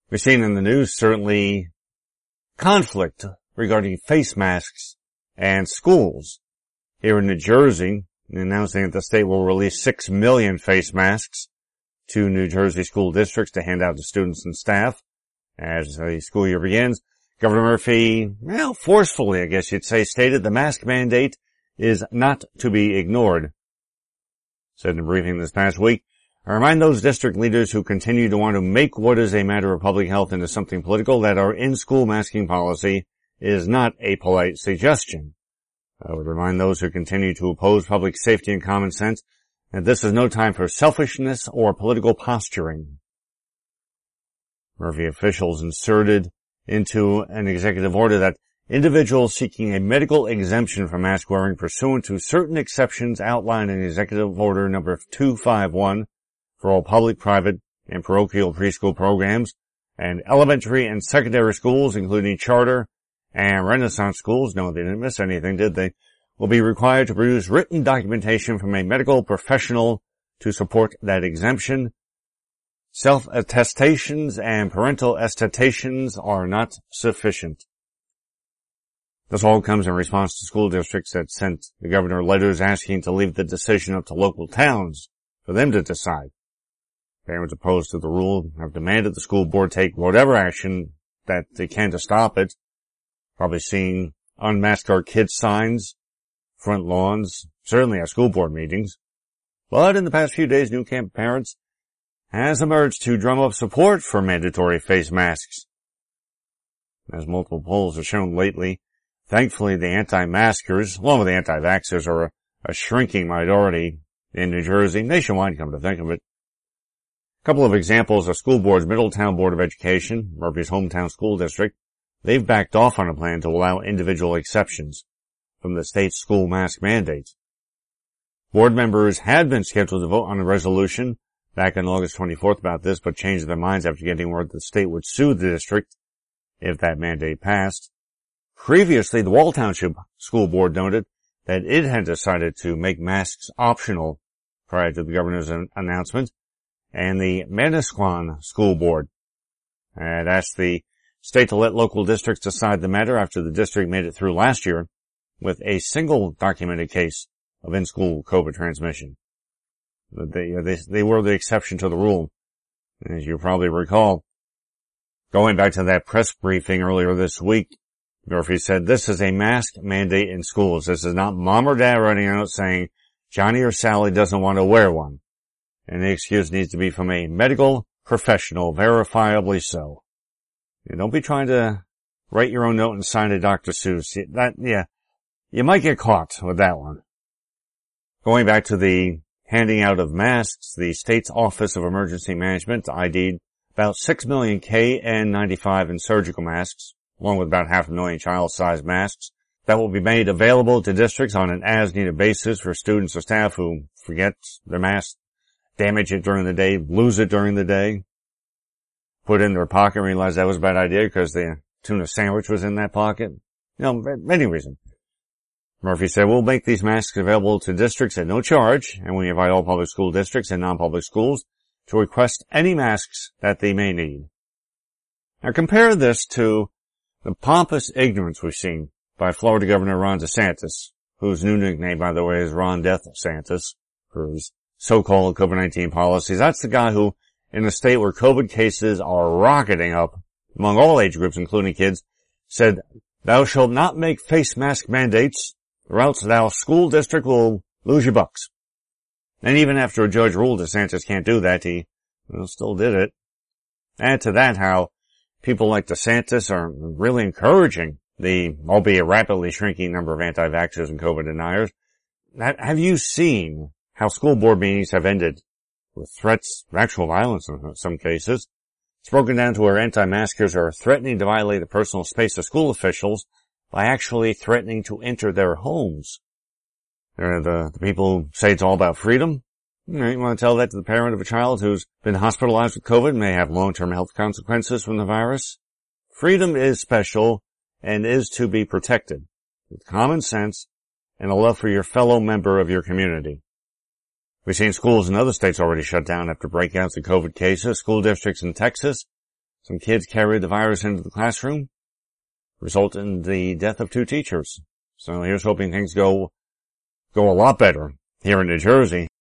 We've seen in the news certainly conflict regarding face masks and schools. Here in New Jersey, announcing that the state will release 6 million face masks to New Jersey school districts to hand out to students and staff as the school year begins. Governor Murphy, forcefully, I guess you'd say, stated the mask mandate is not to be ignored. Said in a briefing this past week, I remind those district leaders who continue to want to make what is a matter of public health into something political that our in-school masking policy is not a polite suggestion. I would remind those who continue to oppose public safety and common sense that this is no time for selfishness or political posturing. Murphy officials inserted into an executive order that individuals seeking a medical exemption from mask wearing pursuant to certain exceptions outlined in Executive Order number 251 for all public, private, and parochial preschool programs and elementary and secondary schools, including charter and Renaissance schools, no, they didn't miss anything, did they? Will be required to produce written documentation from a medical professional to support that exemption. Self-attestations and parental attestations are not sufficient. This all comes in response to school districts that sent the governor letters asking to leave the decision up to local towns for them to decide. Parents opposed to the rule have demanded the school board take whatever action that they can to stop it. Probably seen unmask our kids signs, front lawns, certainly at school board meetings. But in the past few days, New Camp Parents has emerged to drum up support for mandatory face masks. As multiple polls have shown lately, thankfully the anti-maskers, along with the anti-vaxxers, are a shrinking minority in New Jersey, nationwide, come to think of it. A couple of examples of school boards: Middletown Board of Education, Murphy's hometown school district. They've backed off on a plan to allow individual exceptions from the state's school mask mandate. Board members had been scheduled to vote on a resolution back on August 24th about this, but changed their minds after getting word that the state would sue the district if that mandate passed. Previously, the Wall Township School Board noted that it had decided to make masks optional prior to the governor's announcement, and the Manasquan School Board had asked the state to let local districts decide the matter after the district made it through last year with a single documented case of in-school COVID transmission. They were the exception to the rule. As you probably recall, going back to that press briefing earlier this week, Murphy said, this is a mask mandate in schools. This is not mom or dad running out saying Johnny or Sally doesn't want to wear one. And the excuse needs to be from a medical professional, verifiably so. Don't be trying to write your own note and sign a Dr. Seuss. You might get caught with that one. Going back to the handing out of masks, the state's Office of Emergency Management ID'd about 6 million KN95 and surgical masks, along with about 500,000 child-sized masks, that will be made available to districts on an as-needed basis for students or staff who forget their mask, damage it during the day, lose it during the day, put it in their pocket and realize that was a bad idea because the tuna sandwich was in that pocket. Many reasons. Murphy said, we'll make these masks available to districts at no charge, and we invite all public school districts and non-public schools to request any masks that they may need. Now compare this to the pompous ignorance we've seen by Florida Governor Ron DeSantis, whose new nickname, by the way, is Ron Death Santis, for his so-called COVID-19 policies. That's the guy who, in a state where COVID cases are rocketing up among all age groups, including kids, said, thou shalt not make face mask mandates, or else thou school district will lose your bucks. And even after a judge ruled DeSantis can't do that, he still did it. Add to that how people like DeSantis are really encouraging the, albeit rapidly shrinking number of anti-vaxxers and COVID deniers. Have you seen how school board meetings have ended with threats of actual violence in some cases? It's broken down to where anti-maskers are threatening to violate the personal space of school officials by actually threatening to enter their homes. The people who say it's all about freedom. You want to tell that to the parent of a child who's been hospitalized with COVID and may have long-term health consequences from the virus? Freedom is special and is to be protected with common sense and a love for your fellow member of your community. We've seen schools in other states already shut down after breakouts of COVID cases. School districts in Texas Some kids carried the virus into the classroom, resulted in the death of 2 teachers. So here's hoping things go a lot better here in New Jersey.